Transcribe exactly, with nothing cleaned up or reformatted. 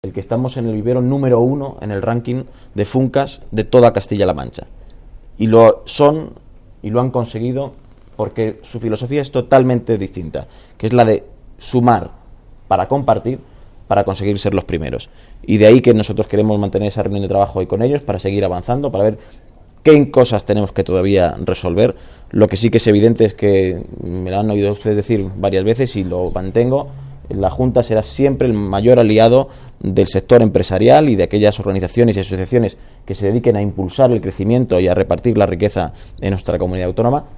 el que estamos en el vivero número uno en el ranking de Funcas de toda Castilla-La Mancha. Y lo son, y lo han conseguido, porque su filosofía es totalmente distinta, que es la de sumar para compartir, para conseguir ser los primeros. Y de ahí que nosotros queremos mantener esa reunión de trabajo hoy con ellos, para seguir avanzando, para ver qué cosas tenemos que todavía resolver. Lo que sí que es evidente es que, me lo han oído ustedes decir varias veces y lo mantengo, la Junta será siempre el mayor aliado del sector empresarial y de aquellas organizaciones y asociaciones que se dediquen a impulsar el crecimiento y a repartir la riqueza en nuestra comunidad autónoma.